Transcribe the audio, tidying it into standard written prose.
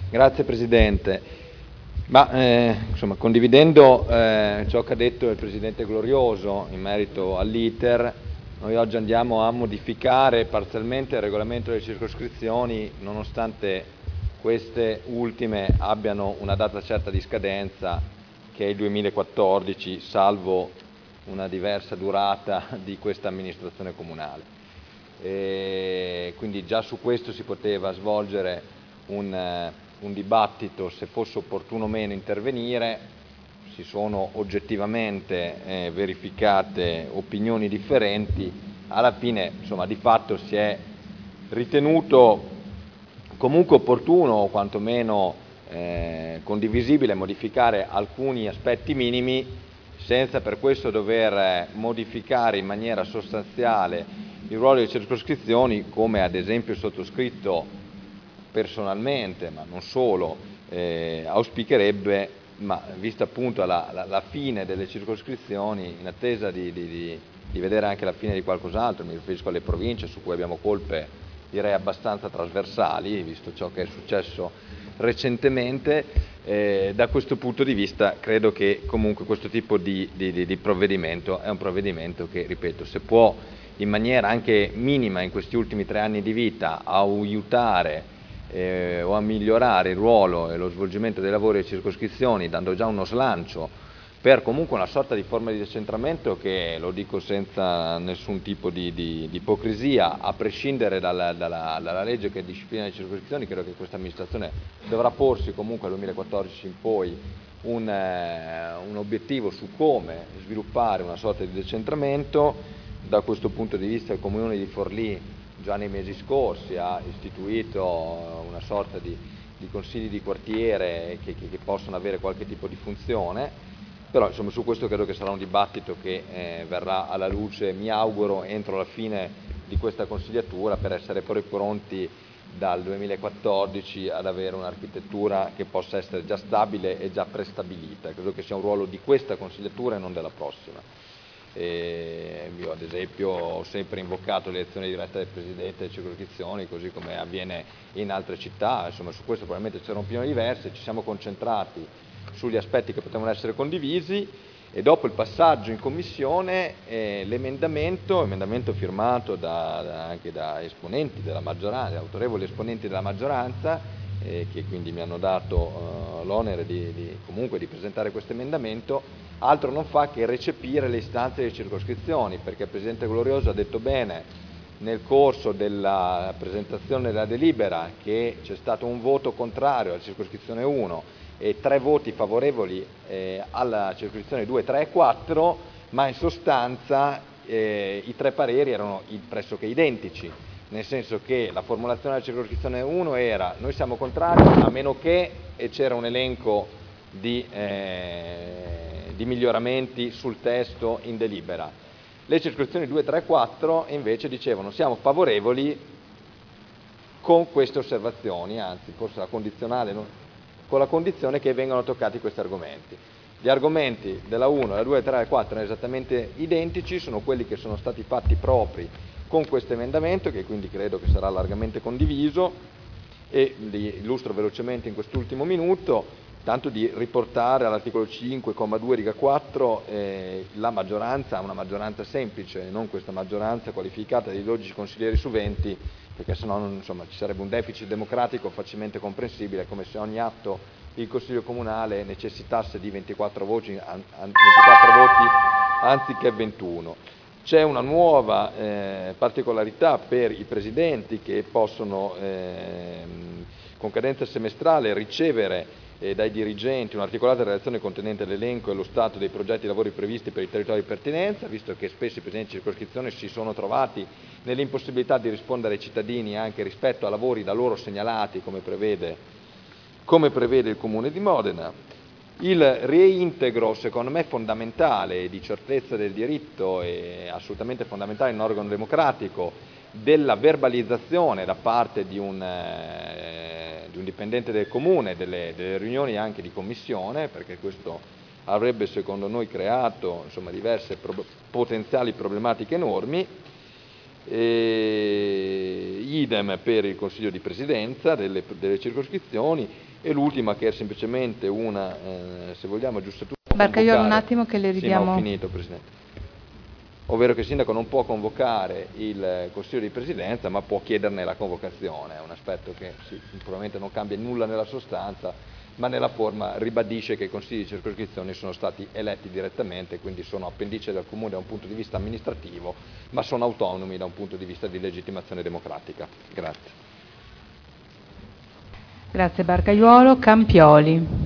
Grazie Presidente. Condividendo ciò che ha detto il Presidente Glorioso in merito all'iter, noi oggi andiamo a modificare parzialmente il regolamento delle circoscrizioni, nonostante queste ultime abbiano una data certa di scadenza, che è il 2014, salvo una diversa durata di questa amministrazione comunale. Quindi già su questo si poteva svolgere un dibattito, se fosse opportuno o meno intervenire. Si sono oggettivamente verificate opinioni differenti. Alla fine, di fatto si è ritenuto comunque opportuno o quantomeno condivisibile modificare alcuni aspetti minimi, senza per questo dover modificare in maniera sostanziale il ruolo delle circoscrizioni, come ad esempio il sottoscritto personalmente, ma non solo, auspicherebbe, ma vista appunto la fine delle circoscrizioni, in attesa di vedere anche la fine di qualcos'altro. Mi riferisco alle province, su cui abbiamo colpe direi abbastanza trasversali, visto ciò che è successo recentemente. Da questo punto di vista credo che comunque questo tipo di provvedimento è un provvedimento che, ripeto, se può in maniera anche minima in questi ultimi 3 anni di vita aiutare o a migliorare il ruolo e lo svolgimento dei lavori delle circoscrizioni, dando già uno slancio per comunque una sorta di forma di decentramento che, lo dico senza nessun tipo di ipocrisia, a prescindere dalla legge che disciplina le circoscrizioni, credo che questa amministrazione dovrà porsi comunque dal 2014 in poi un obiettivo su come sviluppare una sorta di decentramento. Da questo punto di vista il Comune di Forlì già nei mesi scorsi ha istituito una sorta di consigli di quartiere che possono avere qualche tipo di funzione, però su questo credo che sarà un dibattito che verrà alla luce, mi auguro, entro la fine di questa consigliatura, per essere poi pronti dal 2014 ad avere un'architettura che possa essere già stabile e già prestabilita. Credo che sia un ruolo di questa consigliatura e non della prossima. Io ad esempio ho sempre invocato l'elezione diretta del Presidente delle circoscrizioni, così come avviene in altre città. Su questo probabilmente c'erano opinioni diverse, ci siamo concentrati sugli aspetti che potevano essere condivisi, e dopo il passaggio in commissione l'emendamento firmato anche da esponenti della maggioranza, autorevoli esponenti della maggioranza, che quindi mi hanno dato l'onere comunque di presentare questo emendamento, altro non fa che recepire le istanze delle circoscrizioni, perché il Presidente Glorioso ha detto bene nel corso della presentazione della delibera che c'è stato un voto contrario alla circoscrizione 1 e 3 voti favorevoli alla circoscrizione 2, 3 e 4, ma in sostanza i 3 pareri erano pressoché identici, nel senso che la formulazione della circoscrizione 1 era: noi siamo contrari a meno che, e c'era un elenco di miglioramenti sul testo in delibera. Le circoscrizioni 2, 3 e 4 invece dicevano: siamo favorevoli con queste osservazioni, anzi forse la condizionale, con la condizione che vengano toccati questi argomenti. Gli argomenti della 1, della 2, 3 e 4 erano esattamente identici, sono quelli che sono stati fatti propri con questo emendamento, che quindi credo che sarà largamente condiviso, e li illustro velocemente in quest'ultimo minuto, tanto di riportare all'articolo 5, comma 2, riga 4, la maggioranza, una maggioranza semplice, non questa maggioranza qualificata di 12 consiglieri su 20, perché sennò ci sarebbe un deficit democratico facilmente comprensibile, come se ogni atto il Consiglio Comunale necessitasse di 24 voti anziché 21. C'è una nuova particolarità per i presidenti, che possono con cadenza semestrale ricevere dai dirigenti un'articolata relazione contenente l'elenco e lo stato dei progetti e lavori previsti per i territori di pertinenza, visto che spesso i presidenti di circoscrizione si sono trovati nell'impossibilità di rispondere ai cittadini anche rispetto a lavori da loro segnalati, come prevede il Comune di Modena. Il reintegro, secondo me fondamentale, di certezza del diritto e assolutamente fondamentale in un organo democratico, della verbalizzazione da parte di un dipendente del Comune delle riunioni anche di commissione, perché questo avrebbe secondo noi creato diverse potenziali problematiche enormi. idem per il Consiglio di Presidenza delle circoscrizioni, e l'ultima che è semplicemente una, se vogliamo, giusta Barcaiuolo, un attimo che le ridiamo. Sì, ma ho finito, Presidente. Ovvero che il Sindaco non può convocare il Consiglio di Presidenza, ma può chiederne la convocazione. È un aspetto che probabilmente non cambia nulla nella sostanza, ma nella forma ribadisce che i consigli di circoscrizione sono stati eletti direttamente, quindi sono appendice del Comune da un punto di vista amministrativo, ma sono autonomi da un punto di vista di legittimazione democratica. Grazie. Grazie Barcaiuolo. Campioli.